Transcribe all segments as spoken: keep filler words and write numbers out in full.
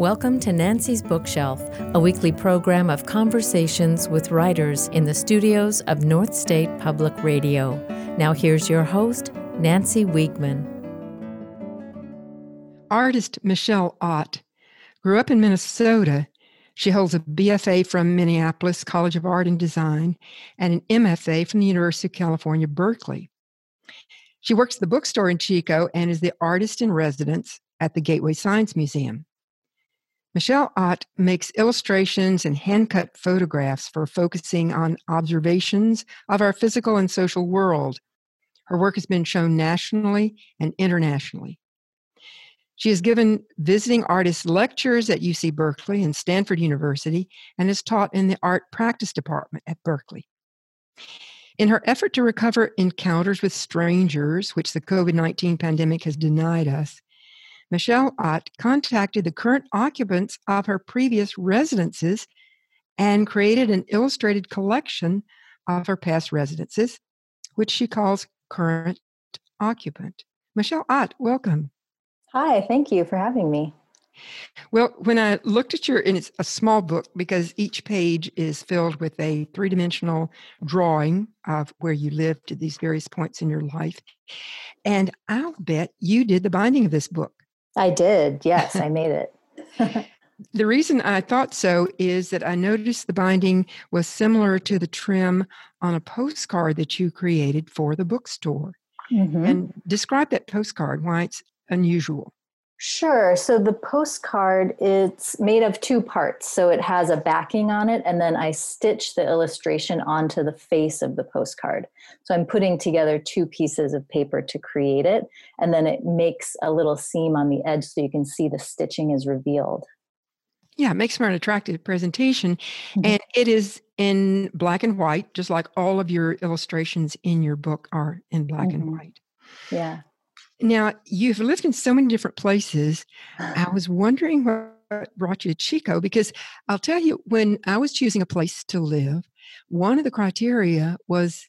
Welcome to Nancy's Bookshelf, a weekly program of conversations with writers in the studios of North State Public Radio. Now here's your host, Nancy Wiegman. Artist Michelle Ott grew up in Minnesota. She holds a B F A from Minneapolis College of Art and Design and an M F A from the University of California, Berkeley. She works at the bookstore in Chico and is the artist in residence at the Gateway Science Museum. Michelle Ott makes illustrations and hand-cut photographs for focusing on observations of our physical and social world. Her work has been shown nationally and internationally. She has given visiting artists lectures at U C Berkeley and Stanford University and has taught in the art practice department at Berkeley. In her effort to recover encounters with strangers, which the covid nineteen pandemic has denied us, Michelle Ott contacted the current occupants of her previous residences and created an illustrated collection of her past residences, which she calls Current Occupant. Michelle Ott, welcome. Hi, thank you for having me. Well, when I looked at your, and it's a small book because each page is filled with a three-dimensional drawing of where you lived at these various points in your life. And I'll bet you did the binding of this book. I did. Yes, I made it. The reason I thought so is that I noticed the binding was similar to the trim on a postcard that you created for the bookstore. Mm-hmm. And describe that postcard, why it's unusual. Sure. So the postcard, it's made of two parts. So it has a backing on it, and then I stitch the illustration onto the face of the postcard. So I'm putting together two pieces of paper to create it, and then it makes a little seam on the edge so you can see the stitching is revealed. Yeah, it makes for an attractive presentation. Mm-hmm. And it is in black and white, just like all of your illustrations in your book are in black mm-hmm. and white. Yeah. Now, you've lived in so many different places. I was wondering what brought you to Chico, because I'll tell you, when I was choosing a place to live, one of the criteria was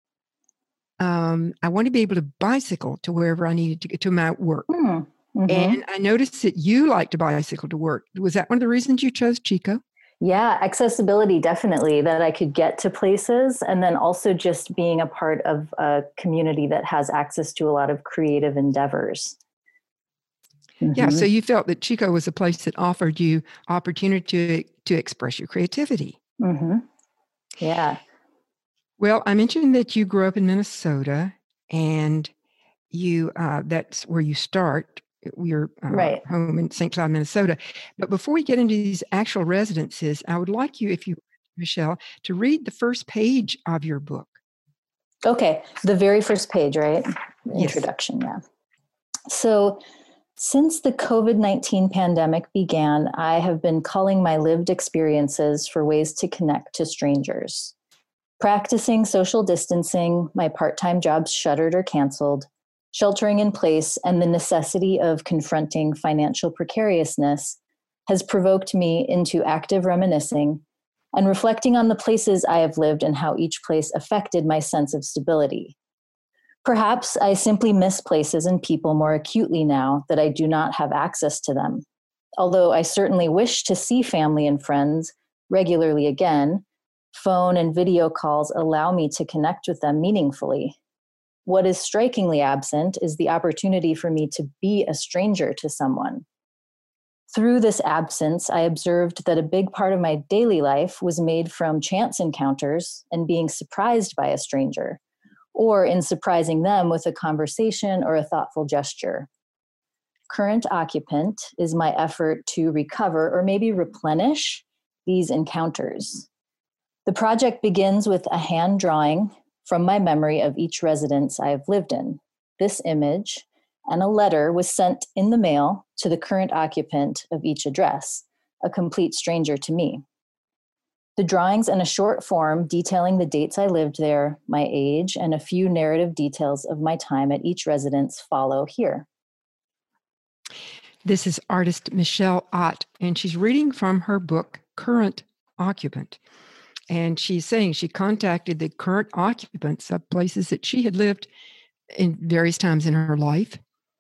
um, I wanted to be able to bicycle to wherever I needed to get to my work. Mm-hmm. And I noticed that you like to bicycle to work. Was that one of the reasons you chose Chico? Yeah, accessibility, definitely, that I could get to places, and then also just being a part of a community that has access to a lot of creative endeavors. Mm-hmm. Yeah, so you felt that Chico was a place that offered you opportunity to, to express your creativity. Mm-hmm. Yeah. Well, I mentioned that you grew up in Minnesota, and you uh, that's where you start. Your uh, right. home in Saint Cloud, Minnesota. But before we get into these actual residences, I would like you, if you, Michelle, to read the first page of your book. Okay, the very first page, right? The yes. Introduction, yeah. So, since the covid nineteen pandemic began, I have been culling my lived experiences for ways to connect to strangers. Practicing social distancing, my part-time jobs shuttered or canceled, sheltering in place, and the necessity of confronting financial precariousness has provoked me into active reminiscing and reflecting on the places I have lived and how each place affected my sense of stability. Perhaps I simply miss places and people more acutely now that I do not have access to them. Although I certainly wish to see family and friends regularly again, phone and video calls allow me to connect with them meaningfully. What is strikingly absent is the opportunity for me to be a stranger to someone. Through this absence, I observed that a big part of my daily life was made from chance encounters and being surprised by a stranger, or in surprising them with a conversation or a thoughtful gesture. Current Occupant is my effort to recover or maybe replenish these encounters. The project begins with a hand drawing from my memory of each residence I have lived in. This image and a letter was sent in the mail to the current occupant of each address, a complete stranger to me. The drawings and a short form detailing the dates I lived there, my age, and a few narrative details of my time at each residence follow here. This is artist Michelle Ott, and she's reading from her book, Current Occupant. And she's saying she contacted the current occupants of places that she had lived in various times in her life.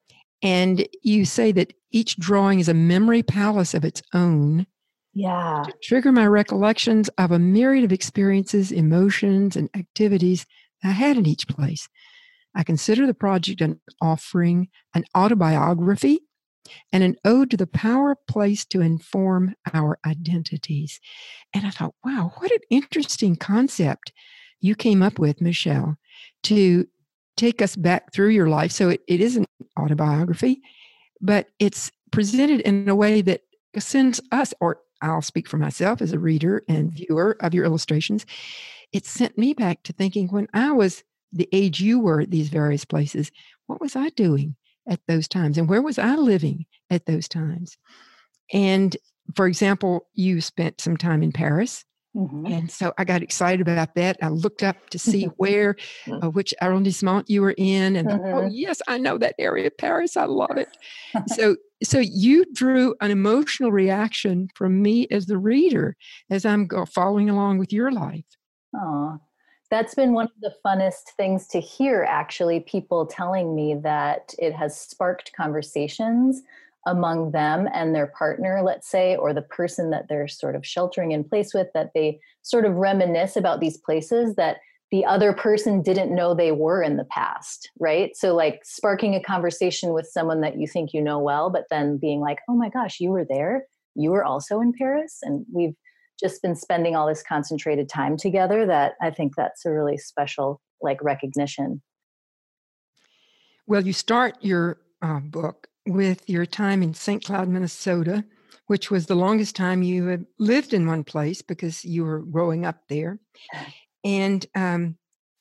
And you say that each drawing is a memory palace of its own Yeah. to trigger my recollections of a myriad of experiences, emotions, and activities I had in each place. I consider the project an offering, an autobiography, and an ode to the power of place to inform our identities. And I thought, wow, what an interesting concept you came up with, Michelle, to take us back through your life. So it, it is an autobiography, but it's presented in a way that sends us, or I'll speak for myself as a reader and viewer of your illustrations, it sent me back to thinking when I was the age you were at these various places, what was I doing at those times? And where was I living at those times? And for example, you spent some time in Paris. Mm-hmm. And so I got excited about that. I looked up to see where, uh, which arrondissement you were in. And Mm-hmm. oh, yes, I know that area of Paris. I love it. so, so you drew an emotional reaction from me as the reader as I'm go- following along with your life. Oh, that's been one of the funnest things to hear, actually, people telling me that it has sparked conversations among them and their partner, let's say, or the person that they're sort of sheltering in place with, that they sort of reminisce about these places that the other person didn't know they were in the past, right? So like sparking a conversation with someone that you think you know well, but then being like, oh my gosh, you were there. You were also in Paris. And we've just been spending all this concentrated time together that I think that's a really special like recognition. Well, you start your uh, book with your time in Saint Cloud, Minnesota, which was the longest time you had lived in one place because you were growing up there. And um,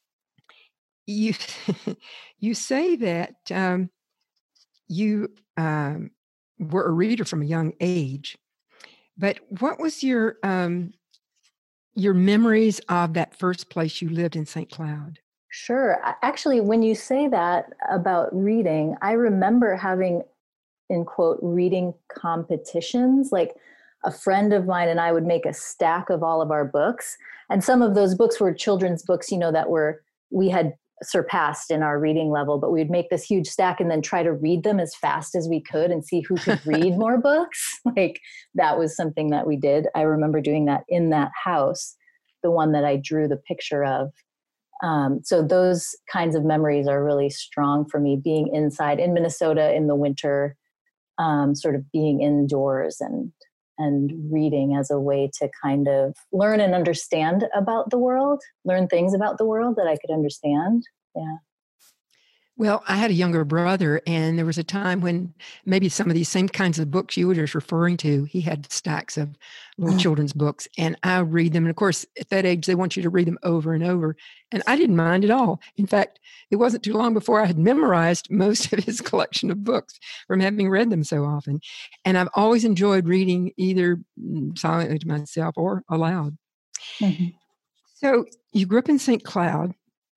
you you say that um, you um, were a reader from a young age. But what was your um, your memories of that first place you lived in Saint Cloud? Sure. Actually, when you say that about reading, I remember having, in quote, reading competitions. Like a friend of mine and I would make a stack of all of our books. And some of those books were children's books, you know, that were, we had surpassed in our reading level, but we'd make this huge stack and then try to read them as fast as we could and see who could read more books. Like that was something that we did. I remember doing that in that house, the one that I drew the picture of. Um, so those kinds of memories are really strong for me, being inside in Minnesota in the winter, um, sort of being indoors and and reading as a way to kind of learn and understand about the world, learn things about the world that I could understand. Yeah. Well, I had a younger brother, and there was a time when maybe some of these same kinds of books you were just referring to, he had stacks of little children's books, and I would read them. And of course, at that age, they want you to read them over and over. And I didn't mind at all. In fact, it wasn't too long before I had memorized most of his collection of books from having read them so often. And I've always enjoyed reading either silently to myself or aloud. Mm-hmm. So you grew up in Saint Cloud,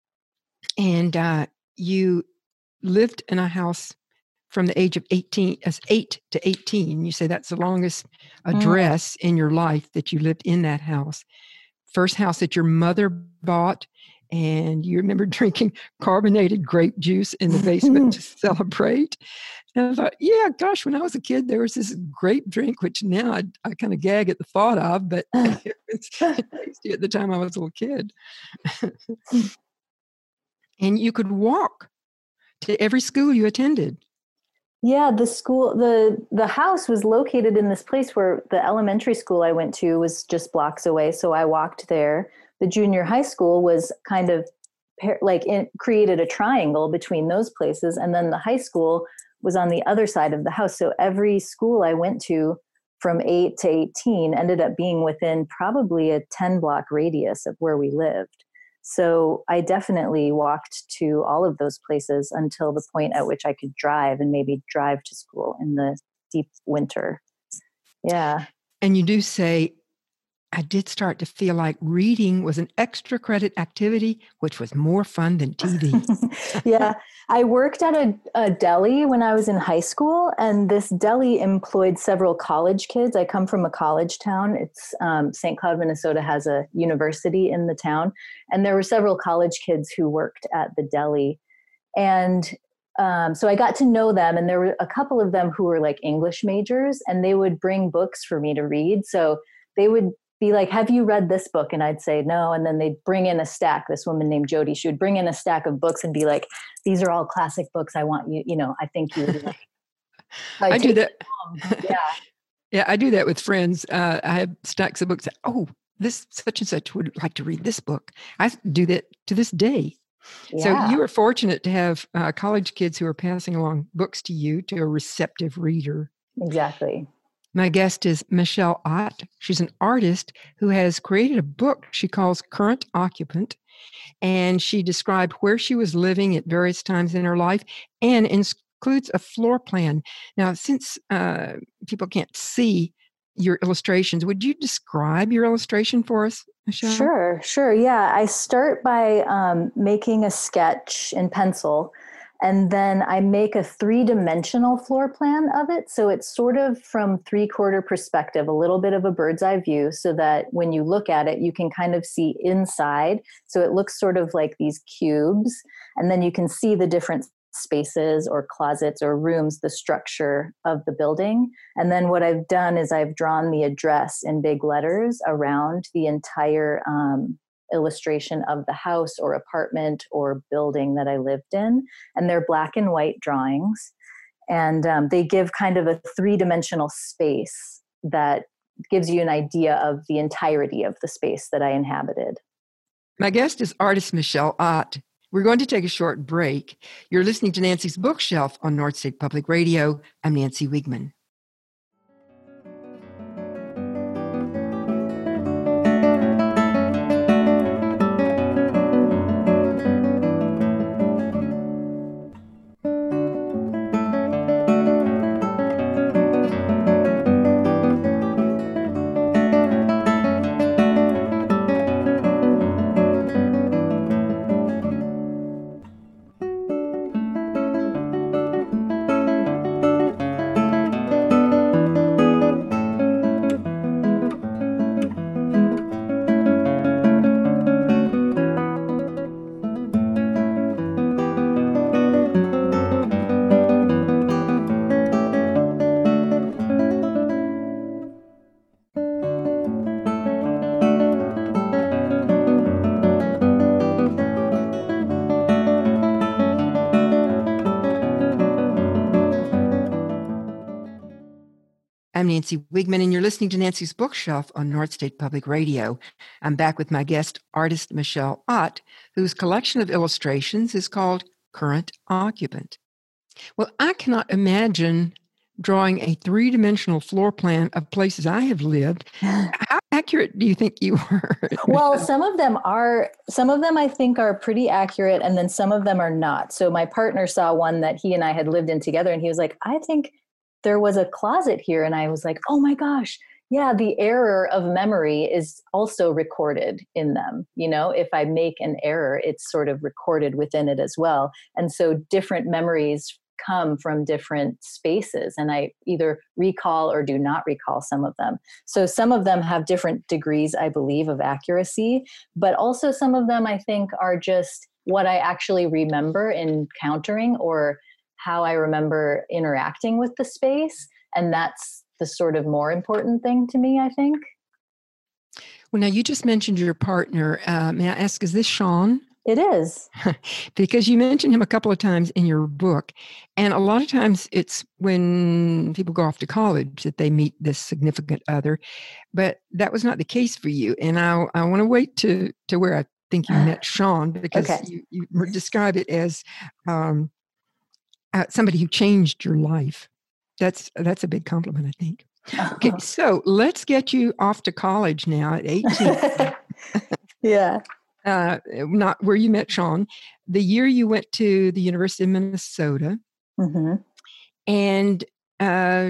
and uh, you lived in a house from the age of eighteen, as eight to eighteen. You say that's the longest address mm. in your life that you lived in that house. First house that your mother bought, and you remember drinking carbonated grape juice in the basement to celebrate. And I thought, yeah, gosh, when I was a kid, there was this grape drink, which now I, I kind of gag at the thought of, but it was tasty at the time I was a little kid. And you could walk to every school you attended. Yeah, the school, the the house was located in this place where the elementary school I went to was just blocks away. So I walked there. The junior high school was kind of like it created a triangle between those places. And then the high school was on the other side of the house. So every school I went to from eight to eighteen ended up being within probably a ten block radius of where we lived. So I definitely walked to all of those places until the point at which I could drive and maybe drive to school in the deep winter. Yeah. And you do say, I did start to feel like reading was an extra credit activity, which was more fun than T V. Yeah. I worked at a, a deli when I was in high school, and this deli employed several college kids. I come from a college town. It's um, Saint Cloud, Minnesota has a university in the town, and there were several college kids who worked at the deli. And Um, so I got to know them, and there were a couple of them who were like English majors, and they would bring books for me to read. So they would be like, have you read this book? And I'd say no. And then they'd bring in a stack, this woman named Jody, she would bring in a stack of books and be like, these are all classic books. I want you, you know, I think you would like. So I do that. Yeah. Yeah, I do that with friends. Uh, I have stacks of books. Oh, this such and such would like to read this book. I do that to this day. Yeah. So you are fortunate to have uh, college kids who are passing along books to you, to a receptive reader. Exactly. My guest is Michelle Ott. She's an artist who has created a book she calls Current Occupant, and she described where she was living at various times in her life and includes a floor plan. Now, since uh, people can't see your illustrations, would you describe your illustration for us, Michelle? Sure, sure. Yeah, I start by um, making a sketch in pencil, and then I make a three-dimensional floor plan of it. So it's sort of from three-quarter perspective, a little bit of a bird's eye view, so that when you look at it, you can kind of see inside. So it looks sort of like these cubes, and then you can see the different spaces or closets or rooms, the structure of the building. And then what I've done is I've drawn the address in big letters around the entire um, illustration of the house or apartment or building that I lived in. And they're black and white drawings. And um, they give kind of a three-dimensional space that gives you an idea of the entirety of the space that I inhabited. My guest is artist Michelle Ott. We're going to take a short break. You're listening to Nancy's Bookshelf on North State Public Radio. I'm Nancy Wiegman. I'm Nancy Wiegman, and you're listening to Nancy's Bookshelf on North State Public Radio. I'm back with my guest, artist Michelle Ott, whose collection of illustrations is called Current Occupant. Well, I cannot imagine drawing a three-dimensional floor plan of places I have lived. How accurate do you think you were? Well, some of them are, some of them I think are pretty accurate, and then some of them are not. So my partner saw one that he and I had lived in together, and he was like, I think there was a closet here. And I was like, oh my gosh, yeah, the error of memory is also recorded in them. You know, if I make an error, it's sort of recorded within it as well. And so different memories come from different spaces, and I either recall or do not recall some of them. So some of them have different degrees, I believe, of accuracy, but also some of them I think are just what I actually remember encountering or how I remember interacting with the space. And that's the sort of more important thing to me, I think. Well, now you just mentioned your partner. Uh, may I ask, is this Sean? It is. Because you mentioned him a couple of times in your book. And a lot of times it's when people go off to college that they meet this significant other. But that was not the case for you. And I, I want to wait to, to where I think you met Sean, because Okay. you, you describe it as um, uh, somebody who changed your life. That's that's a big compliment, I think. Okay, so let's get you off to college now at eighteen. Yeah. Uh, not where you met Sean. The year you went to the University of Minnesota, Mm-hmm. and uh,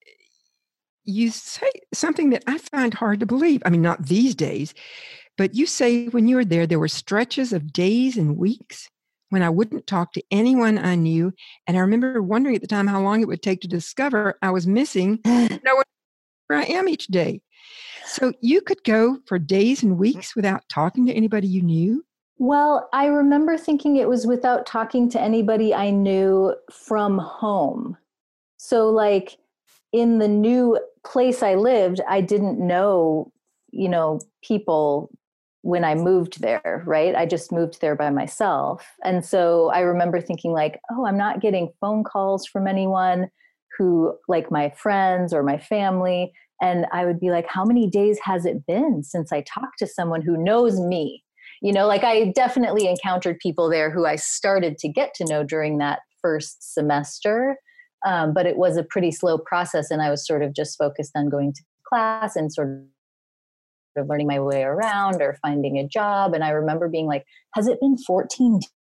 you say something that I find hard to believe. I mean, not these days, but you say when you were there, there were stretches of days and weeks when I wouldn't talk to anyone I knew. And I remember wondering at the time how long it would take to discover I was missing no one where I am each day. So you could go for days and weeks without talking to anybody you knew? Well, I remember thinking it was without talking to anybody I knew from home. So, like, in the new place I lived, I didn't know, you know, people when I moved there, right? I just moved there by myself. And so I remember thinking, like, oh, I'm not getting phone calls from anyone who, like my friends or my family. And I would be like, how many days has it been since I talked to someone who knows me? You know, like I definitely encountered people there who I started to get to know during that first semester. Um, but it was a pretty slow process. And I was sort of just focused on going to class and sort of learning my way around or finding a job. And I remember being like, has it been fourteen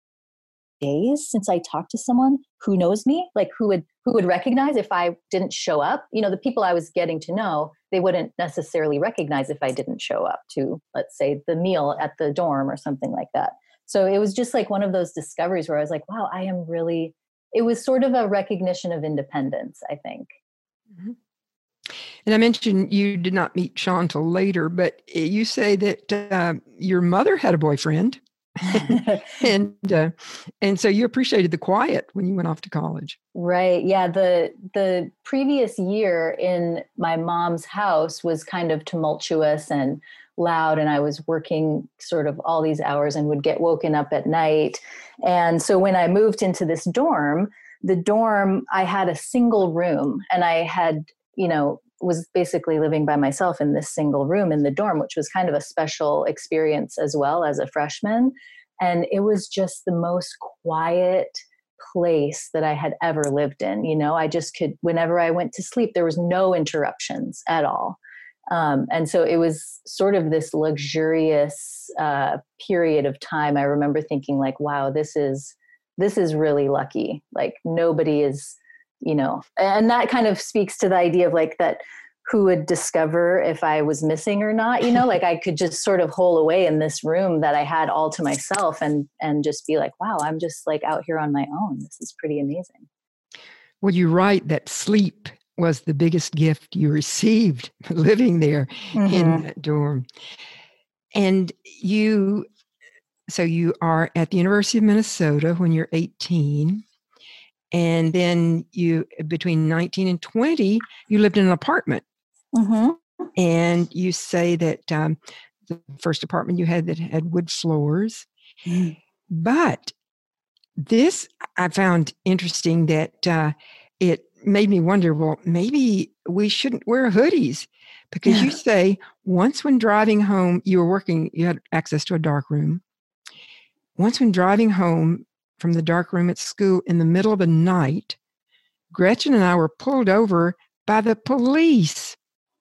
days since I talked to someone who knows me, like who would who would recognize if I didn't show up? You know, the people I was getting to know, they wouldn't necessarily recognize if I didn't show up to, let's say, the meal at the dorm or something like that. So it was just like one of those discoveries where I was like, wow, I am really, it was sort of a recognition of independence, I think. Mm-hmm. And I mentioned you did not meet Sean till later, but you say that uh, your mother had a boyfriend. and uh, and so you appreciated the quiet when you went off to college. Right. Yeah. The the previous year in my mom's house was kind of tumultuous and loud, and I was working sort of all these hours and would get woken up at night. And so when I moved into this dorm, the dorm, I had a single room, and I had, you know, was basically living by myself in this single room in the dorm, which was kind of a special experience as well as a freshman. And it was just the most quiet place that I had ever lived in. You know, I just could, whenever I went to sleep, there was no interruptions at all. Um, and so it was sort of this luxurious uh, period of time. I remember thinking like, wow, this is, this is really lucky. Like nobody is, you know, and that kind of speaks to the idea of like that, who would discover if I was missing or not, you know, like I could just sort of hole away in this room that I had all to myself and, and just be like, wow, I'm just like out here on my own. This is pretty amazing. Well, you write that sleep was the biggest gift you received living there mm-hmm. in that dorm. And you, so you are at the University of Minnesota when you're eighteen. And then you, between nineteen and twenty, you lived in an apartment. Mm-hmm. And you say that um, the first apartment you had that had wood floors. Mm. But this I found interesting that uh, it made me wonder, well, maybe we shouldn't wear hoodies, because you say once when driving home, you were working, you had access to a dark room. Once when driving home from the dark room at school in the middle of the night, Gretchen and I were pulled over by the police.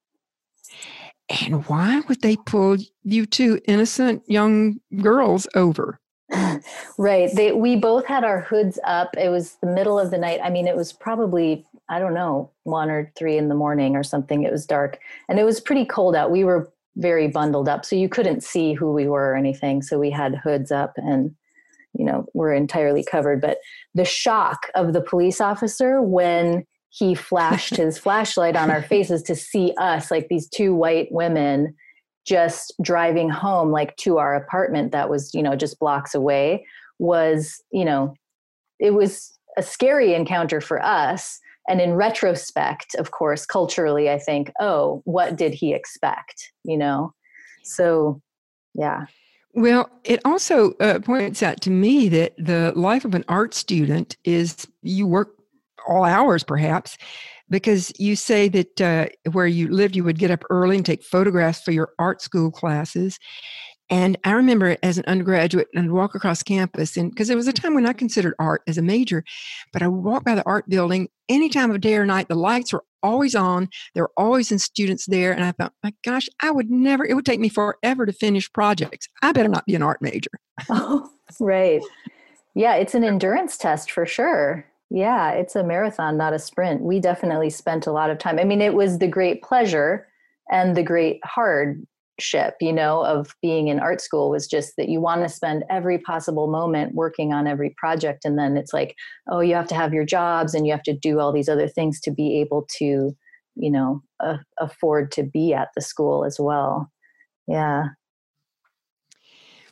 And why would they pull you two innocent young girls over? Right. They, we both had our hoods up. It was the middle of the night. I mean, it was probably, I don't know, one or three in the morning or something. It was dark and it was pretty cold out. We were very bundled up, so you couldn't see who we were or anything. So we had hoods up and, you know, we're entirely covered. But the shock of the police officer when he flashed his flashlight on our faces to see us, like these two white women just driving home, like to our apartment that was, you know, just blocks away, was, you know, it was a scary encounter for us. And in retrospect, of course, culturally, I think, oh, what did he expect? You know? So, yeah. Well, it also uh, points out to me that the life of an art student is you work all hours, perhaps, because you say that uh, where you lived, you would get up early and take photographs for your art school classes. And I remember as an undergraduate, I'd walk across campus, and because there was a time when I considered art as a major, but I would walk by the art building any time of day or night. The lights were always on. There were always in students there. And I thought, my gosh, I would never, it would take me forever to finish projects. I better not be an art major. Oh, right. Yeah, it's an endurance test for sure. Yeah, it's a marathon, not a sprint. We definitely spent a lot of time. I mean, it was the great pleasure and the great hardship, you know, of being in art school was just that you want to spend every possible moment working on every project. And then it's like, oh, you have to have your jobs and you have to do all these other things to be able to, you know, uh, afford to be at the school as well. Yeah.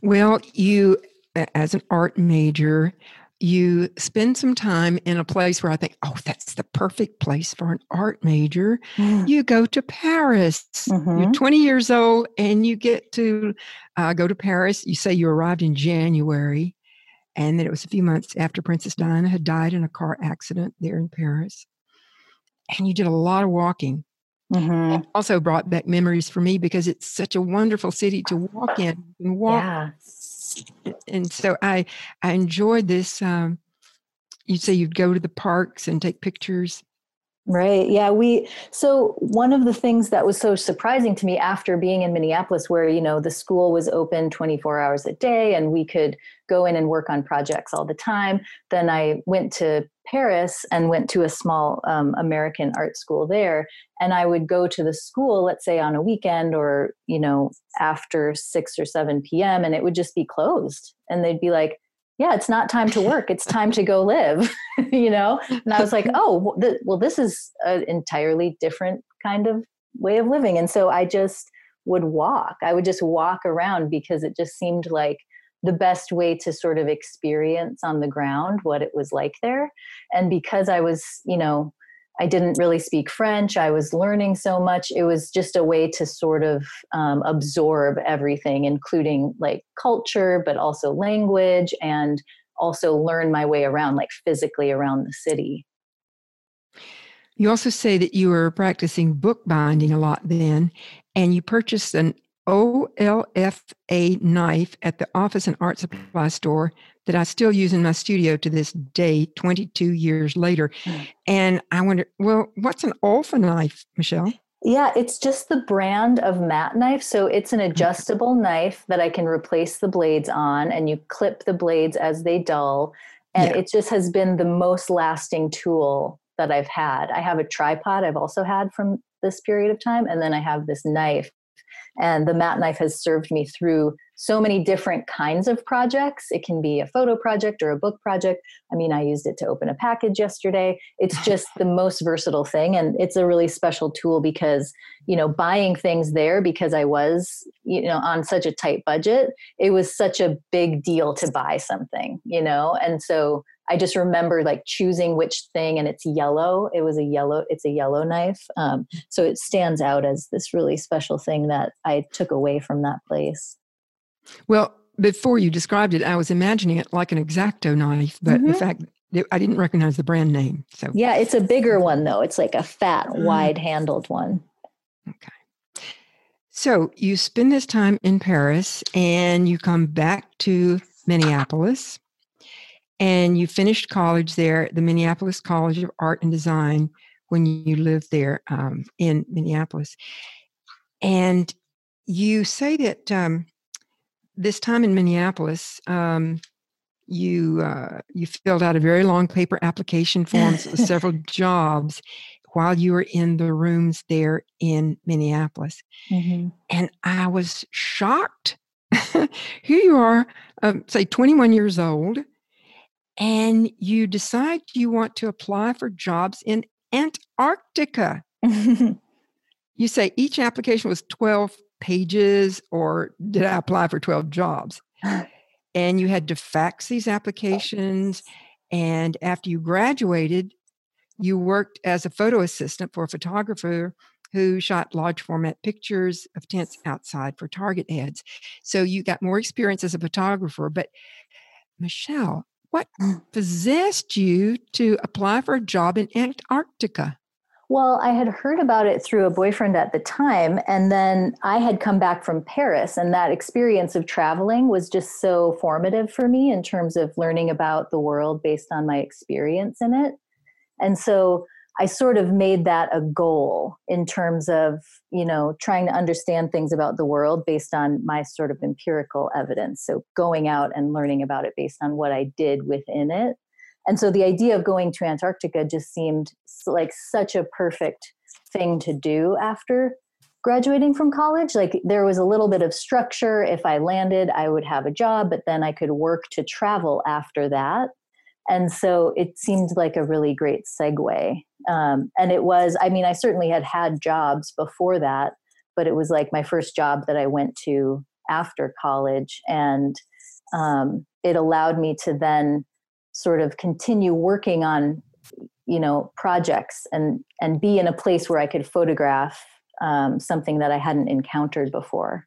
Well, you, a- as an art major, you spend some time in a place where I think, oh, that's the perfect place for an art major. You go to Paris. You're Mm-hmm. twenty years old and you get to uh, go to Paris. You say you arrived in January, and then it was a few months after Princess Diana had died in a car accident there in Paris. And you did a lot of walking. Mm-hmm. It also brought back memories for me because it's such a wonderful city to walk in. You can walk. Yeah. And so I, I enjoyed this. Um, you'd say you'd go to the parks and take pictures. Right. Yeah. We, so one of the things that was so surprising to me after being in Minneapolis, where, you know, the school was open twenty-four hours a day and we could go in and work on projects all the time. Then I went to Paris and went to a small um, American art school there. And I would go to the school, let's say on a weekend or, you know, after six or seven p.m. and it would just be closed. And they'd be like, yeah, it's not time to work. It's time to go live, you know? And I was like, oh, th- well, this is an entirely different kind of way of living. And so I just would walk. I would just walk around because it just seemed like the best way to sort of experience on the ground what it was like there. And because I was, you know, I didn't really speak French. I was learning so much. It was just a way to sort of um, absorb everything, including like culture, but also language, and also learn my way around, like physically around the city. You also say that you were practicing bookbinding a lot then, and you purchased an O L F A knife at the Office and Art Supply store that I still use in my studio to this day, twenty-two years later. Mm. And I wonder, well, what's an O L F A knife, Michelle? Yeah, it's just the brand of mat knife. So it's an adjustable knife that I can replace the blades on, and you clip the blades as they dull. And yeah. It just has been the most lasting tool that I've had. I have a tripod I've also had from this period of time. And then I have this knife. And the mat knife has served me through so many different kinds of projects. It can be a photo project or a book project. I mean, I used it to open a package yesterday. It's just the most versatile thing. And it's a really special tool because, you know, buying things there because I was, you know, on such a tight budget, it was such a big deal to buy something, you know? And so I just remember like choosing which thing, and it's yellow. It was a yellow, it's a yellow knife. Um, so it stands out as this really special thing that I took away from that place. Well, before you described it, I was imagining it like an X-Acto knife, but mm-hmm. the fact that I didn't recognize the brand name. So yeah, it's a bigger one though. It's like a fat, uh, wide-handled one. Okay. So you spend this time in Paris and you come back to Minneapolis. And you finished college there at the Minneapolis College of Art and Design when you lived there um, in Minneapolis. And you say that um, this time in Minneapolis, um, you uh, you filled out a very long paper application forms with several jobs while you were in the rooms there in Minneapolis. Mm-hmm. And I was shocked. Here you are, um, say twenty-one years old, and you decide you want to apply for jobs in Antarctica. You say each application was twelve pages, or did I apply for twelve jobs? And you had to fax these applications. And after you graduated, you worked as a photo assistant for a photographer who shot large format pictures of tents outside for Target ads. So you got more experience as a photographer. But Michelle, what possessed you to apply for a job in Antarctica? Well, I had heard about it through a boyfriend at the time, and then I had come back from Paris, and that experience of traveling was just so formative for me in terms of learning about the world based on my experience in it. And so I sort of made that a goal in terms of, you know, trying to understand things about the world based on my sort of empirical evidence. So going out and learning about it based on what I did within it. And so the idea of going to Antarctica just seemed like such a perfect thing to do after graduating from college. Like there was a little bit of structure. If I landed, I would have a job, but then I could work to travel after that. And so it seemed like a really great segue. Um, and it was, I mean, I certainly had had jobs before that, but it was like my first job that I went to after college. And um, it allowed me to then sort of continue working on, you know, projects and, and be in a place where I could photograph um, something that I hadn't encountered before.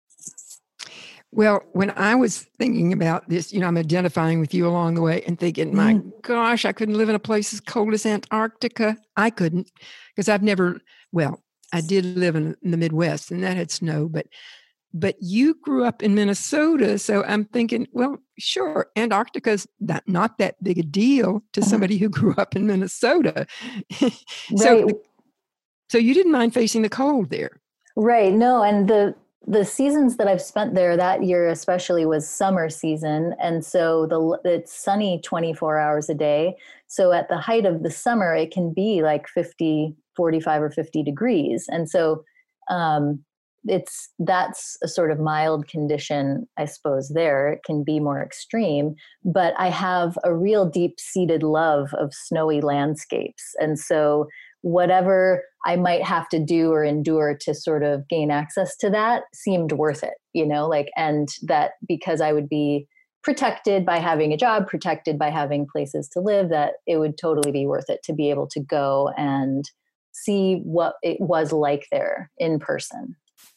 Well, when I was thinking about this, you know, I'm identifying with you along the way and thinking, my Mm. gosh, I couldn't live in a place as cold as Antarctica. I couldn't, because I've never, well, I did live in, in the Midwest and that had snow, but but you grew up in Minnesota. So I'm thinking, well, sure, Antarctica's not, not that big a deal to somebody who grew up in Minnesota. so, Right. so you didn't mind facing the cold there. Right. No, and the the seasons that I've spent there that year especially was summer season, and so the it's sunny twenty-four hours a day. So at the height of the summer, it can be like fifty, forty-five or fifty degrees. And so um, it's that's a sort of mild condition, I suppose, there. It can be more extreme, but I have a real deep-seated love of snowy landscapes. And so whatever I might have to do or endure to sort of gain access to that seemed worth it, you know, like, and that because I would be protected by having a job, protected by having places to live, that it would totally be worth it to be able to go and see what it was like there in person.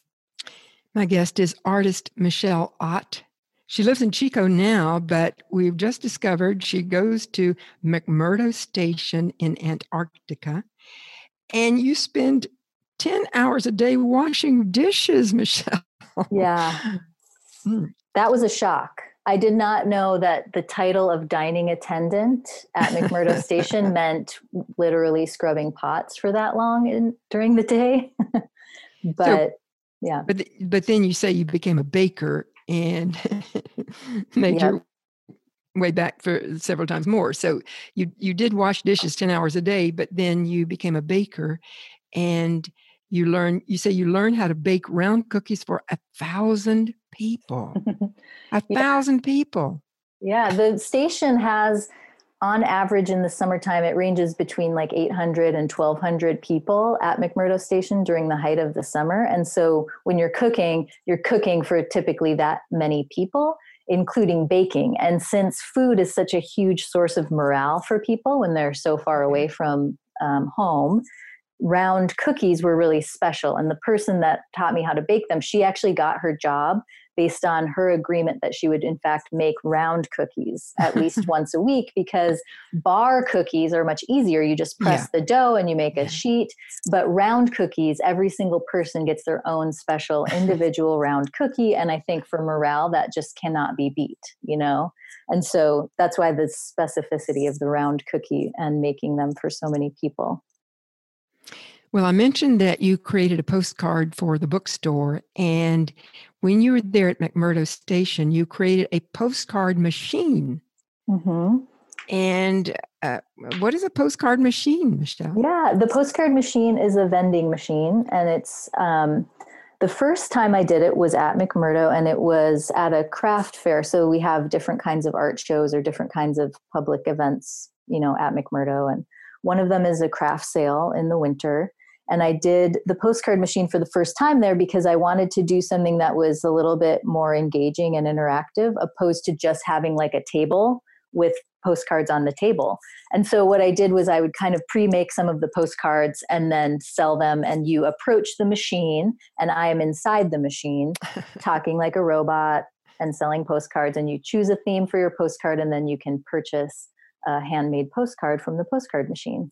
My guest is artist Michelle Ott. She lives in Chico now, but we've just discovered she goes to McMurdo Station in Antarctica. And you spend ten hours a day washing dishes, Michelle. Yeah. Mm. That was a shock. I did not know that the title of dining attendant at McMurdo Station meant literally scrubbing pots for that long in, during the day. But so, yeah. But, the, but then you say you became a baker and made yep. your way back for several times more. So you you did wash dishes ten hours a day, but then you became a baker and you learn, you say you learned how to bake round cookies for a thousand people. A yeah. thousand people. Yeah. The station has, on average in the summertime, it ranges between like eight hundred and twelve hundred people at McMurdo Station during the height of the summer. And so when you're cooking, you're cooking for typically that many people, including baking. And since food is such a huge source of morale for people when they're so far away from um, home, round cookies were really special. And the person that taught me how to bake them, she actually got her job based on her agreement that she would in fact make round cookies at least once a week, because bar cookies are much easier. You just press yeah. the dough and you make a yeah. sheet. But round cookies, every single person gets their own special individual round cookie. And I think for morale, that just cannot be beat, you know? And so that's why the specificity of the round cookie and making them for so many people. Well, I mentioned that you created a postcard for the bookstore, and when you were there at McMurdo Station, you created a postcard machine. Mm-hmm. And uh, what is a postcard machine, Michelle? Yeah, the postcard machine is a vending machine, and it's um, the first time I did it was at McMurdo, and it was at a craft fair. So we have different kinds of art shows or different kinds of public events, you know, at McMurdo, and one of them is a craft sale in the winter. And I did the postcard machine for the first time there because I wanted to do something that was a little bit more engaging and interactive, opposed to just having like a table with postcards on the table. And so what I did was I would kind of pre-make some of the postcards and then sell them. And you approach the machine and I am inside the machine talking like a robot and selling postcards. And you choose a theme for your postcard and then you can purchase a handmade postcard from the postcard machine.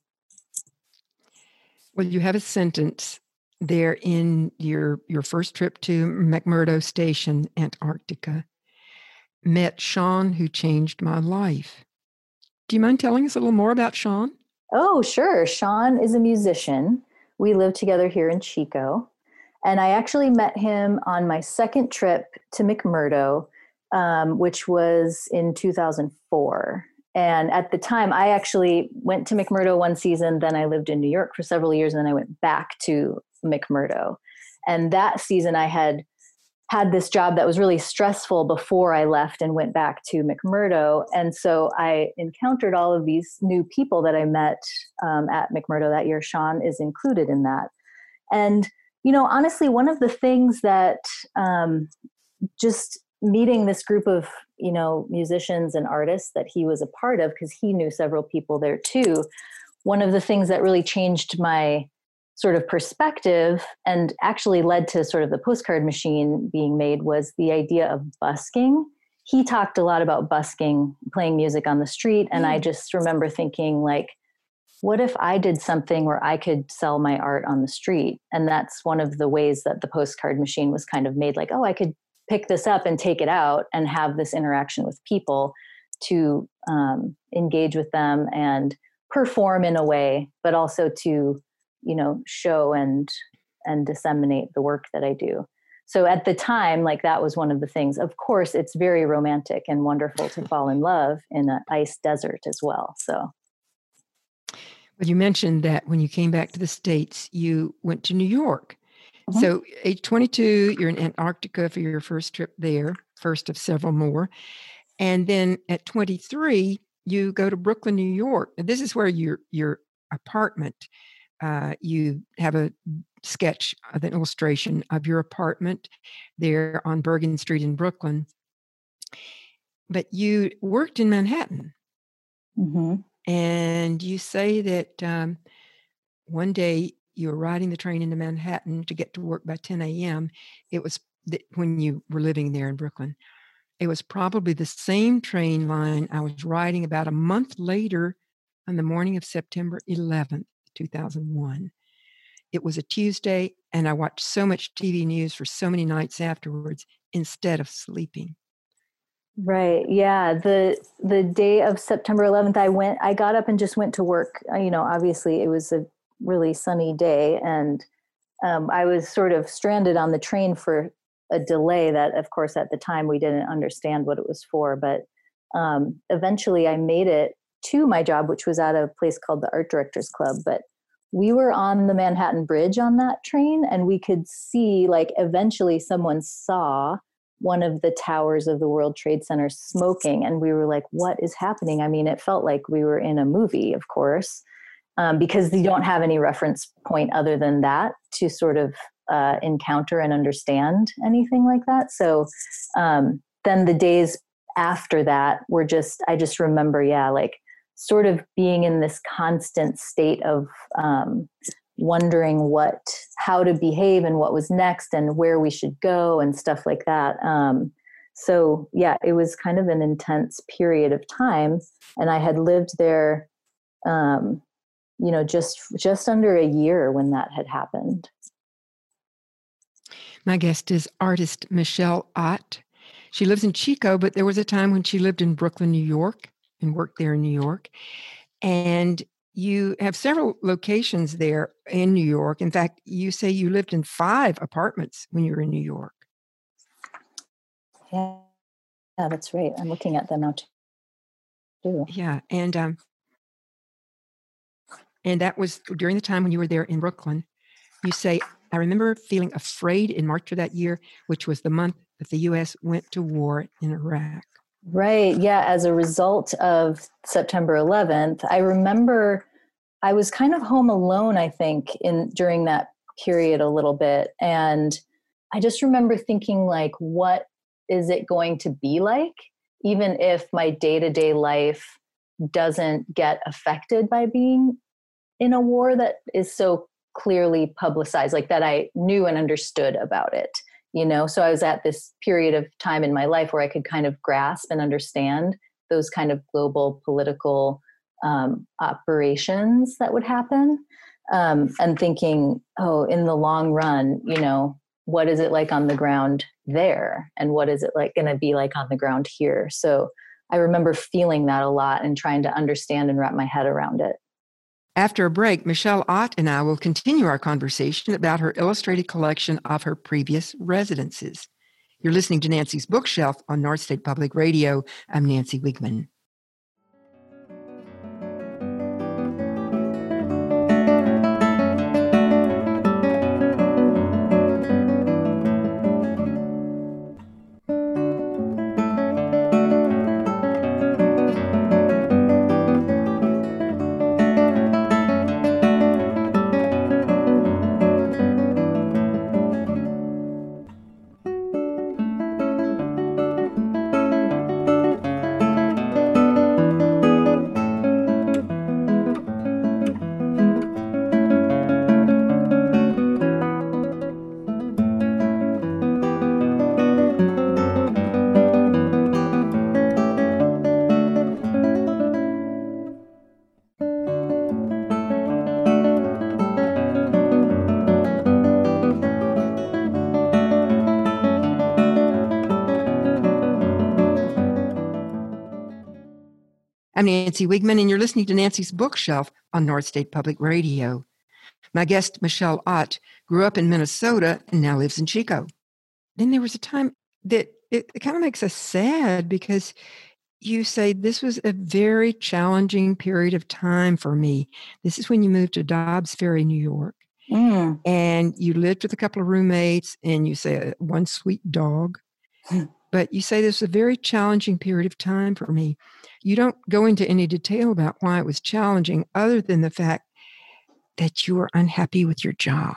Well, you have a sentence there in your your first trip to McMurdo Station, Antarctica. Met Sean, who changed my life. Do you mind telling us a little more about Sean? Oh, sure. Sean is a musician. We live together here in Chico. And I actually met him on my second trip to McMurdo, um, which was in two thousand four. And at the time, I actually went to McMurdo one season, then I lived in New York for several years, and then I went back to McMurdo. And that season, I had had this job that was really stressful before I left and went back to McMurdo. And so I encountered all of these new people that I met um, at McMurdo that year. Sean is included in that. And, you know, honestly, one of the things that um, just meeting this group of, you know, musicians and artists that he was a part of, because he knew several people there too. One of the things that really changed my sort of perspective and actually led to sort of the postcard machine being made was the idea of busking. He talked a lot about busking, playing music on the street. And mm. I just remember thinking, like, what if I did something where I could sell my art on the street? And that's one of the ways that the postcard machine was kind of made, like, oh, I could pick this up and take it out and have this interaction with people to um, engage with them and perform in a way, but also to, you know, show and and disseminate the work that I do. So at the time, like, that was one of the things. Of course, it's very romantic and wonderful to fall in love in an ice desert as well. So. Well, you mentioned that when you came back to the States, you went to New York. Mm-hmm. So age twenty-two, you're in Antarctica for your first trip there, first of several more. And then at twenty-three, you go to Brooklyn, New York. And this is where your your apartment, uh, you have a sketch of an illustration of your apartment there on Bergen Street in Brooklyn. But you worked in Manhattan. Mm-hmm. And you say that um, one day you were riding the train into Manhattan to get to work by ten a.m. It was th- when you were living there in Brooklyn. It was probably the same train line I was riding about a month later on the morning of September eleventh, two thousand one. It was a Tuesday, and I watched so much T V news for so many nights afterwards instead of sleeping. Right. Yeah. The the day of September eleventh, I went, I got up and just went to work. You know, obviously it was a really sunny day, and um, I was sort of stranded on the train for a delay that, of course, at the time we didn't understand what it was for. But um, eventually I made it to my job, which was at a place called the Art Directors Club. But we were on the Manhattan Bridge on that train, and we could see, like, eventually someone saw one of the towers of the World Trade Center smoking. And we were like, what is happening? I mean, it felt like we were in a movie, of course, um, because you don't have any reference point other than that to sort of uh, encounter and understand anything like that. So um, then the days after that were just, I just remember, yeah, like sort of being in this constant state of um, wondering what, how to behave and what was next and where we should go and stuff like that. Um, so yeah, it was kind of an intense period of time. And I had lived there, um, you know, just, just under a year when that had happened. My guest is artist Michelle Ott. She lives in Chico, but there was a time when she lived in Brooklyn, New York, and worked there in New York. And you have several locations there in New York. In fact, you say you lived in five apartments when you were in New York. Yeah, yeah, that's right. I'm looking at them now too. Yeah, and um, and that was during the time when you were there in Brooklyn. You say, I remember feeling afraid in March of that year, which was the month that the U S went to war in Iraq. Right. Yeah. As a result of September eleventh, I remember I was kind of home alone, I think, in during that period a little bit. And I just remember thinking, like, what is it going to be like, even if my day-to-day life doesn't get affected by being in a war that is so clearly publicized, like that I knew and understood about it. You know, so I was at this period of time in my life where I could kind of grasp and understand those kind of global political um, operations that would happen, um, and thinking, oh, in the long run, you know, what is it like on the ground there? And what is it like going to be like on the ground here? So I remember feeling that a lot and trying to understand and wrap my head around it. After a break, Michelle Ott and I will continue our conversation about her illustrated collection of her previous residences. You're listening to Nancy's Bookshelf on North State Public Radio. I'm Nancy Wigman. I'm Nancy Wigman, and you're listening to Nancy's Bookshelf on North State Public Radio. My guest, Michelle Ott, grew up in Minnesota and now lives in Chico. Then there was a time that it, it kind of makes us sad because you say this was a very challenging period of time for me. This is when you moved to Dobbs Ferry, New York. Mm. And you lived with a couple of roommates, and you say uh, one sweet dog. But you say this was a very challenging period of time for me. You don't go into any detail about why it was challenging other than the fact that you were unhappy with your job.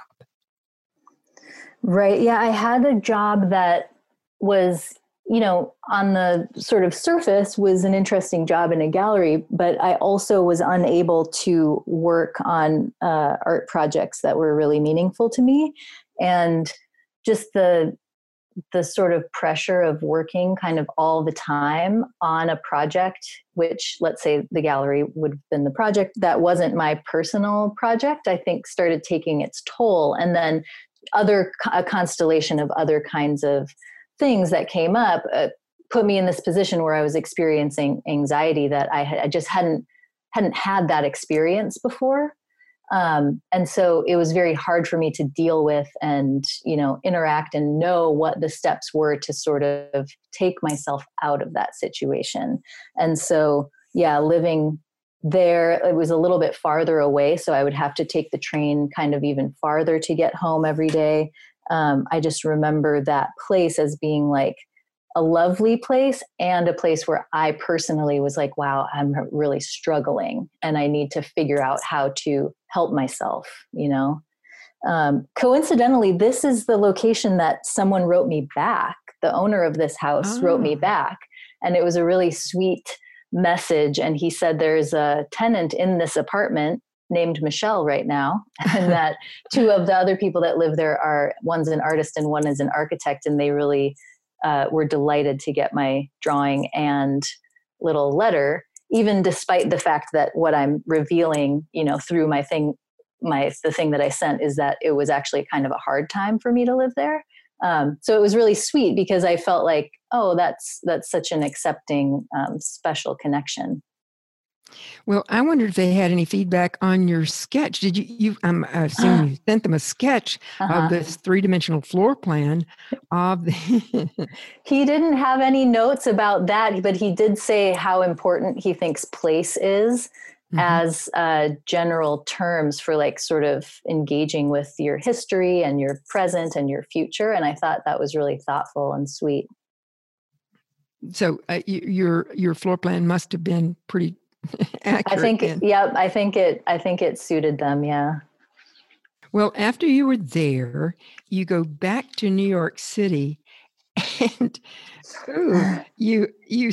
Right. Yeah, I had a job that was, you know, on the sort of surface was an interesting job in a gallery, but I also was unable to work on uh, art projects that were really meaningful to me. And just the the sort of pressure of working kind of all the time on a project, which let's say the gallery would have been the project that wasn't my personal project, I think started taking its toll. And then other, a constellation of other kinds of things that came up uh, put me in this position where I was experiencing anxiety that I, had, I just hadn't, hadn't had that experience before. Um, and so it was very hard for me to deal with and, you know, interact and know what the steps were to sort of take myself out of that situation. And so, yeah, living there, it was a little bit farther away. So I would have to take the train kind of even farther to get home every day. Um, I just remember that place as being like a lovely place and a place where I personally was like, wow, I'm really struggling and I need to figure out how to help myself, you know? Um, coincidentally, this is the location that someone wrote me back. The owner of this house oh. wrote me back, and it was a really sweet message. And he said, there's a tenant in this apartment named Michelle right now. And that two of the other people that live there are, one's an artist and one is an architect. And they really Uh, were delighted to get my drawing and little letter, even despite the fact that what I'm revealing, you know, through my thing, my the thing that I sent is that it was actually kind of a hard time for me to live there. Um, so it was really sweet because I felt like, oh, that's that's such an accepting, um, special connection. Well, I wondered if they had any feedback on your sketch. Did you, you I'm assuming you sent them a sketch uh-huh. of this three-dimensional floor plan of the... He didn't have any notes about that, but he did say how important he thinks place is mm-hmm. as uh, general terms for like sort of engaging with your history and your present and your future. And I thought that was really thoughtful and sweet. So uh, your your floor plan must have been pretty accurate. I think, and, yeah, I think it, I think it suited them. Yeah. Well, after you were there, you go back to New York City and ooh, you, you,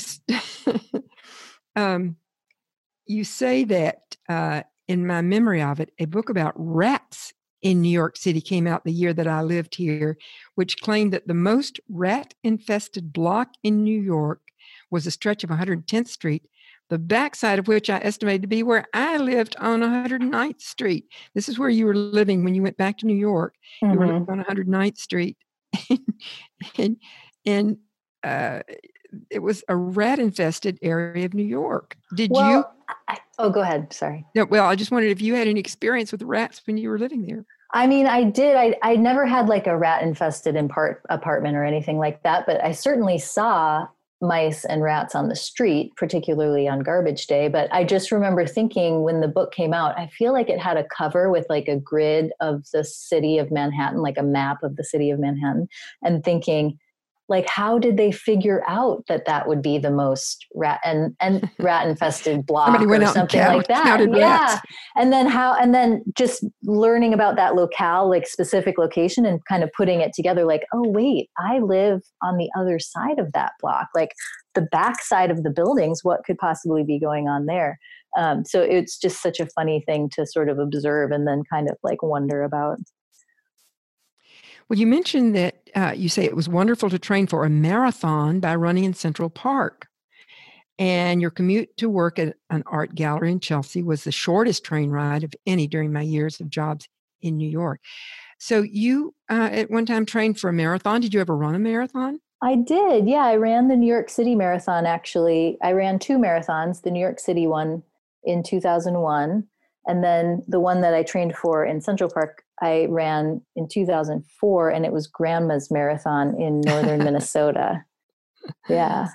um, you say that, uh, in my memory of it, a book about rats in New York City came out the year that I lived here, which claimed that the most rat-infested block in New York was a stretch of one hundred tenth Street, the backside of which I estimated to be where I lived on one hundred ninth Street. This is where you were living when you went back to New York. Mm-hmm. You were living on one hundred ninth Street. and and uh, it was a rat-infested area of New York. Did well, you? I, oh, go ahead. Sorry. No, well, I just wondered if you had any experience with rats when you were living there. I mean, I did. I I never had like a rat-infested in part, apartment or anything like that, but I certainly saw mice and rats on the street, particularly on garbage day. But I just remember thinking when the book came out, I feel like it had a cover with like a grid of the city of Manhattan, like a map of the city of Manhattan, and thinking, like, how did they figure out that that would be the most rat and, and rat infested block or something count, like that? Yeah. Rats. And then how, and then just learning about that locale, like specific location, and kind of putting it together like, oh, wait, I live on the other side of that block, like the back side of the buildings. What could possibly be going on there? Um, so it's just such a funny thing to sort of observe and then kind of like wonder about. Well, you mentioned that uh, you say it was wonderful to train for a marathon by running in Central Park. And your commute to work at an art gallery in Chelsea was the shortest train ride of any during my years of jobs in New York. So you uh, at one time trained for a marathon. Did you ever run a marathon? I did. Yeah, I ran the New York City Marathon, actually. I ran two marathons, the New York City one in two thousand one, and then the one that I trained for in Central Park, I ran in two thousand four, and it was Grandma's Marathon in northern Minnesota. Yeah.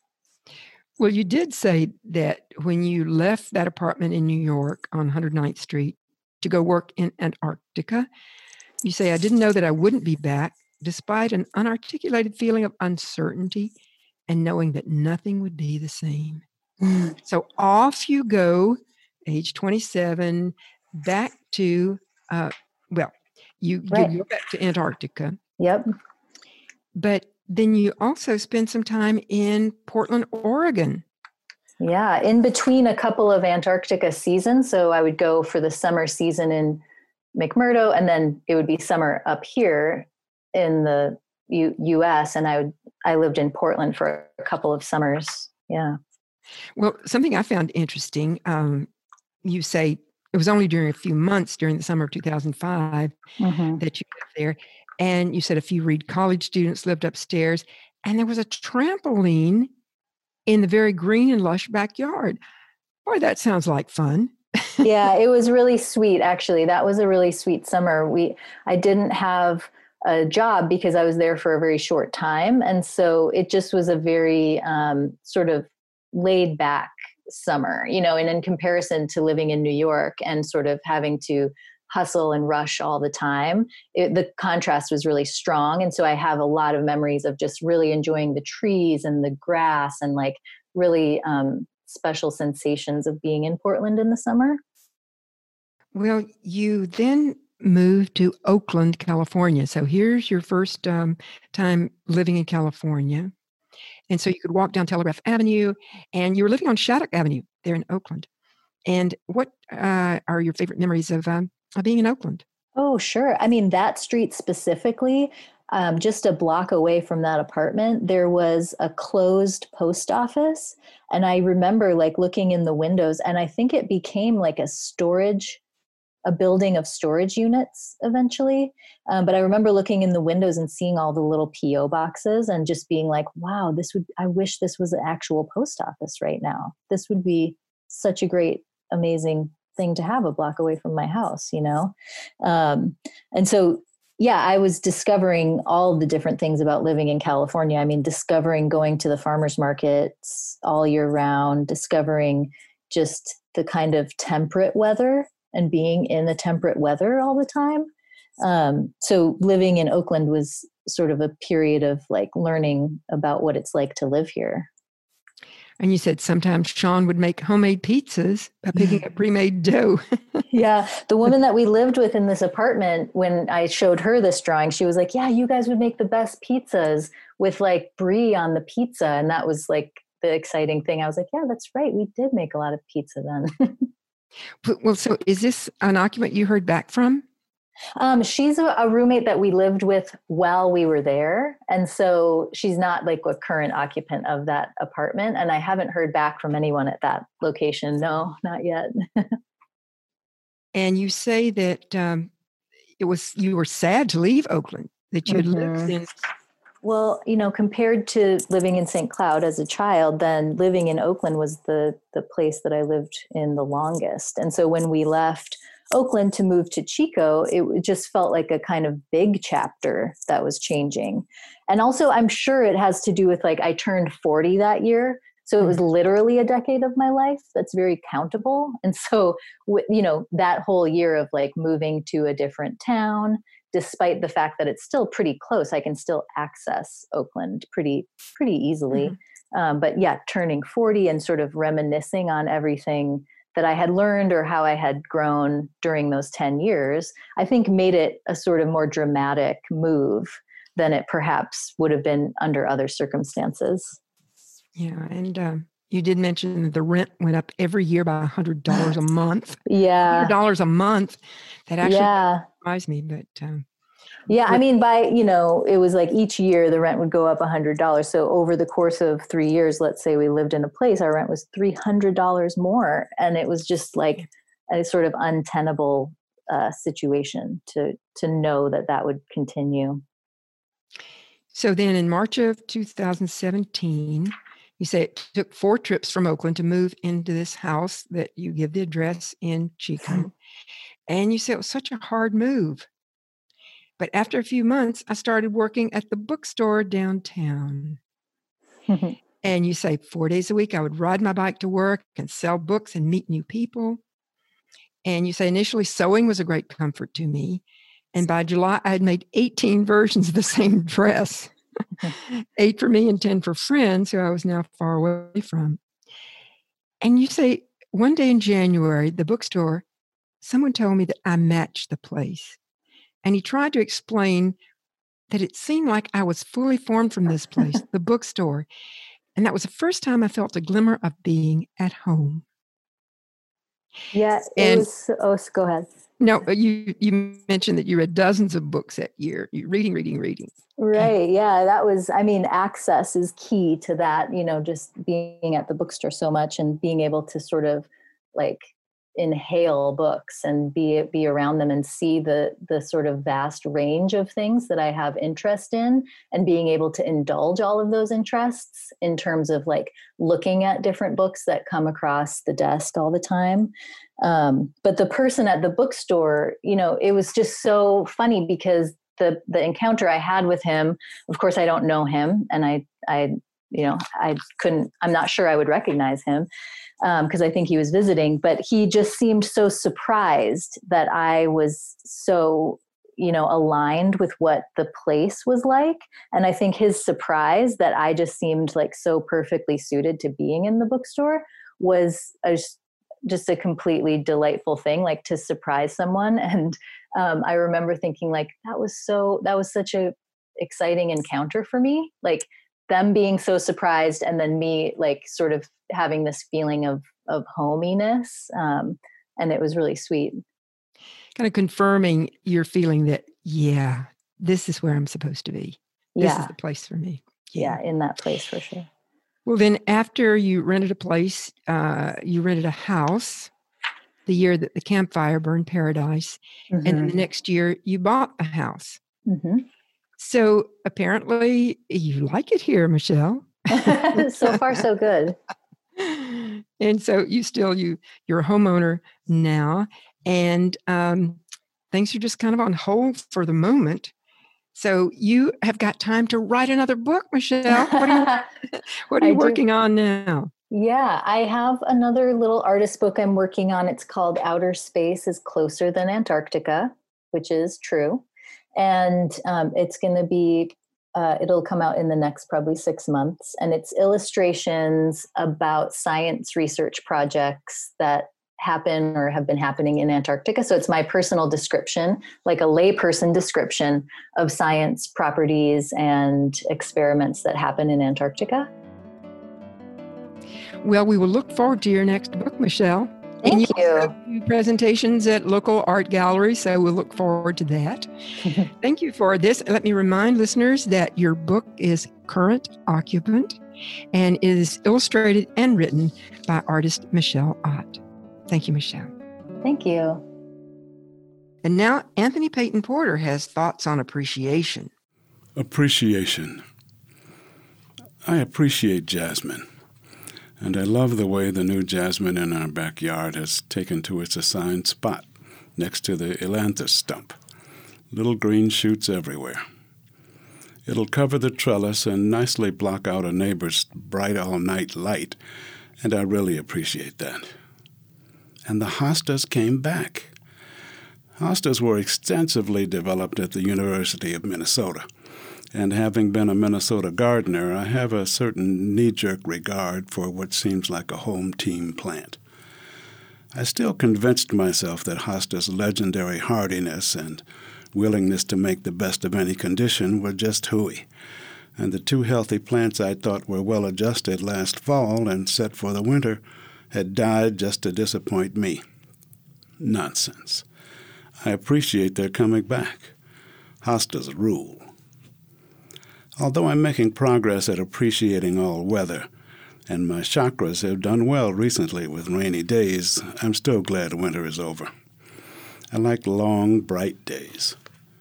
Well, you did say that when you left that apartment in New York on one hundred ninth Street to go work in Antarctica, you say, I didn't know that I wouldn't be back, despite an unarticulated feeling of uncertainty and knowing that nothing would be the same. Mm. So off you go, age twenty-seven, back to, uh, well, you, right. you go back to Antarctica. Yep. But then you also spend some time in Portland, Oregon. Yeah, in between a couple of Antarctica seasons. So I would go for the summer season in McMurdo, and then it would be summer up here in the U- U.S. And I would I lived in Portland for a couple of summers. Yeah. Well, something I found interesting, um, you say it was only during a few months during the summer of two thousand five mm-hmm. that you lived there. And you said a few Reed College students lived upstairs, and there was a trampoline in the very green and lush backyard. Boy, that sounds like fun. Yeah, it was really sweet, actually. That was a really sweet summer. We I didn't have a job because I was there for a very short time. And so it just was a very um, sort of laid back summer, you know, and in comparison to living in New York and sort of having to hustle and rush all the time, it, the contrast was really strong. And so I have a lot of memories of just really enjoying the trees and the grass and like really um, special sensations of being in Portland in the summer. Well, you then moved to Oakland, California. So here's your first um, time living in California. And so you could walk down Telegraph Avenue, and you were living on Shattuck Avenue there in Oakland. And what uh, are your favorite memories of, um, of being in Oakland? Oh, sure. I mean, that street specifically, um, just a block away from that apartment, there was a closed post office. And I remember like looking in the windows, and I think it became like a storage a building of storage units eventually. Um, but I remember looking in the windows and seeing all the little P O boxes and just being like, wow, this would, I wish this was an actual post office right now. This would be such a great, amazing thing to have a block away from my house, you know? Um, and so, yeah, I was discovering all the different things about living in California. I mean, discovering going to the farmers markets all year round, discovering just the kind of temperate weather and being in the temperate weather all the time. Um, so living in Oakland was sort of a period of like learning about what it's like to live here. And you said sometimes Sean would make homemade pizzas by picking up pre-made dough. Yeah. The woman that we lived with in this apartment, when I showed her this drawing, she was like, yeah, you guys would make the best pizzas with like brie on the pizza. And that was like the exciting thing. I was like, yeah, that's right. We did make a lot of pizza then. Well, so is this an occupant you heard back from? Um, she's a, a roommate that we lived with while we were there. And so she's not like a current occupant of that apartment. And I haven't heard back from anyone at that location. No, not yet. And you say that um, it was, you were sad to leave Oakland, that you had mm-hmm. lived since. Well, you know, compared to living in Saint Cloud as a child, then living in Oakland was the the place that I lived in the longest. And so when we left Oakland to move to Chico, it just felt like a kind of big chapter that was changing. And also, I'm sure it has to do with like I turned forty that year. So it was literally a decade of my life that's very countable. And so, you know, that whole year of like moving to a different town, despite the fact that it's still pretty close, I can still access Oakland pretty, pretty easily. Mm-hmm. Um, but yeah, turning forty and sort of reminiscing on everything that I had learned or how I had grown during those ten years, I think made it a sort of more dramatic move than it perhaps would have been under other circumstances. Yeah. And uh, you did mention that the rent went up every year by one hundred dollars a month. Yeah. one hundred dollars a month. That actually yeah. surprised me. But um, yeah, I mean, by, you know, it was like each year the rent would go up one hundred dollars. So over the course of three years, let's say we lived in a place, our rent was three hundred dollars more. And it was just like a sort of untenable uh, situation to to know that that would continue. So then in March of two thousand seventeen, you say it took four trips from Oakland to move into this house that you give the address in Chico. And you say it was such a hard move. But after a few months, I started working at the bookstore downtown. And you say four days a week, I would ride my bike to work and sell books and meet new people. And you say initially sewing was a great comfort to me. And by July, I had made eighteen versions of the same dress, eight for me and ten for friends who I was now far away from. And you say one day in January, the bookstore, someone told me that I matched the place. And he tried to explain that it seemed like I was fully formed from this place, the bookstore. And that was the first time I felt a glimmer of being at home. Yeah, it and, was, oh, go ahead. No, you you mentioned that you read dozens of books that year. You reading, reading, reading. Right. Yeah, that was, I mean, access is key to that, you know, just being at the bookstore so much and being able to sort of like inhale books and be be around them and see the the sort of vast range of things that I have interest in, and being able to indulge all of those interests in terms of like looking at different books that come across the desk all the time. Um, but the person at the bookstore, you know, it was just so funny because the the encounter I had with him, of course, I don't know him, and I I you know I couldn't, I'm not sure I would recognize him. Because um, I think he was visiting, but he just seemed so surprised that I was so, you know, aligned with what the place was like. And I think his surprise that I just seemed like so perfectly suited to being in the bookstore was a, just a completely delightful thing, like to surprise someone. And um, I remember thinking like, that was so, that was such a exciting encounter for me. Like, them being so surprised and then me like sort of having this feeling of of hominess. Um, and it was really sweet. Kind of confirming your feeling that, yeah, this is where I'm supposed to be. This yeah. is the place for me. Yeah. yeah, in that place for sure. Well, then after you rented a place, uh, you rented a house the year that the campfire burned paradise. Mm-hmm. And then the next year you bought a house. Mm-hmm. So apparently you like it here, Michelle. So far, so good. And so you still, you, you're a homeowner now, and um, things are just kind of on hold for the moment. So you have got time to write another book, Michelle. What are you, what are you working do. on now? Yeah, I have another little artist book I'm working on. It's called Outer Space is Closer Than Antarctica, which is true. And um, it's going to be, uh, it'll come out in the next probably six months. And it's illustrations about science research projects that happen or have been happening in Antarctica. So it's my personal description, like a layperson description of science properties and experiments that happen in Antarctica. Well, we will look forward to your next book, Michelle. Thank and you. you. you presentations at local art galleries, so we'll look forward to that. Thank you for this. Let me remind listeners that your book is Current Occupant and is illustrated and written by artist Michelle Ott. Thank you, Michelle. Thank you. And now Anthony Peyton Porter has thoughts on appreciation. Appreciation. I appreciate jasmine. And I love the way the new jasmine in our backyard has taken to its assigned spot next to the ailanthus stump. Little green shoots everywhere. It'll cover the trellis and nicely block out a neighbor's bright all-night light, and I really appreciate that. And the hostas came back. Hostas were extensively developed at the University of Minnesota. And having been a Minnesota gardener, I have a certain knee-jerk regard for what seems like a home team plant. I still convinced myself that hosta's legendary hardiness and willingness to make the best of any condition were just hooey, and the two healthy plants I thought were well adjusted last fall and set for the winter had died just to disappoint me. Nonsense. I appreciate their coming back. Hostas rule. Although I'm making progress at appreciating all weather, and my chakras have done well recently with rainy days, I'm still glad winter is over. I like long, bright days.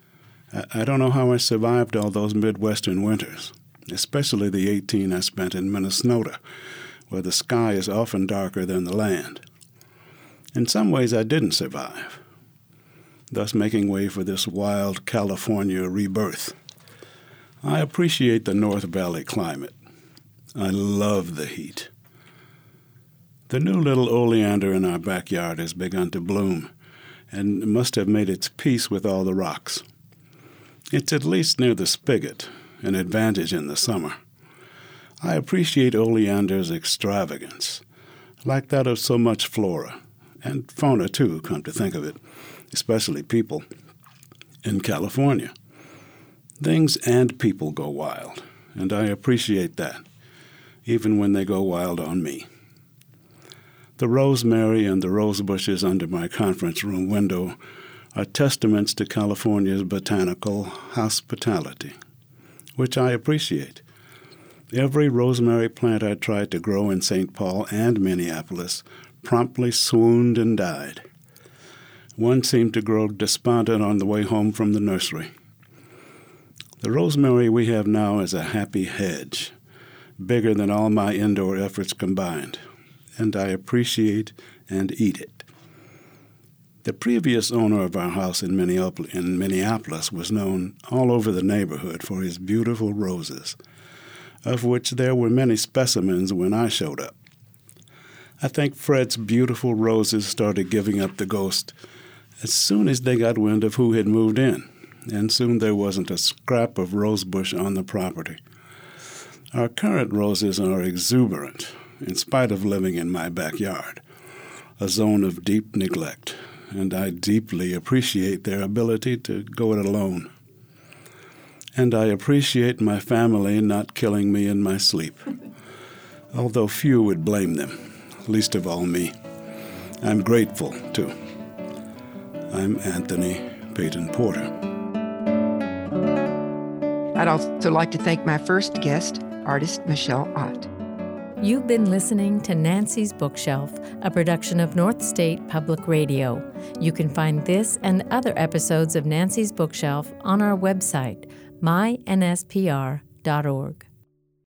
I, I don't know how I survived all those Midwestern winters, especially the eighteen I spent in Minnesota, where the sky is often darker than the land. In some ways, I didn't survive, thus making way for this wild California rebirth. I appreciate the North Valley climate. I love the heat. The new little oleander in our backyard has begun to bloom and must have made its peace with all the rocks. It's at least near the spigot, an advantage in the summer. I appreciate oleander's extravagance, like that of so much flora, and fauna too, come to think of it, especially people, in California. Things and people go wild, and I appreciate that, even when they go wild on me. The rosemary and the rose bushes under my conference room window are testaments to California's botanical hospitality, which I appreciate. Every rosemary plant I tried to grow in Saint Paul and Minneapolis promptly swooned and died. One seemed to grow despondent on the way home from the nursery. The rosemary we have now is a happy hedge, bigger than all my indoor efforts combined, and I appreciate and eat it. The previous owner of our house in Minneapolis was known all over the neighborhood for his beautiful roses, of which there were many specimens when I showed up. I think Fred's beautiful roses started giving up the ghost as soon as they got wind of who had moved in, and soon there wasn't a scrap of rosebush on the property. Our current roses are exuberant, in spite of living in my backyard, a zone of deep neglect, and I deeply appreciate their ability to go it alone. And I appreciate my family not killing me in my sleep, although few would blame them, least of all me. I'm grateful, too. I'm Anthony Peyton Porter. I'd also like to thank my first guest, artist Michelle Ott. You've been listening to Nancy's Bookshelf, a production of North State Public Radio. You can find this and other episodes of Nancy's Bookshelf on our website, my n s p r dot org.